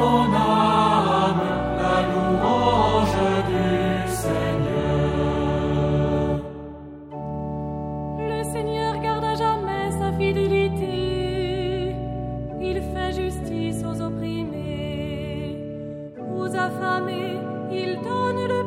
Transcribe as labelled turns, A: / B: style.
A: mon âme la louange du Seigneur.
B: Le Seigneur garde à jamais sa fidélité. Il fait justice aux opprimés. Aux affamés, il donne le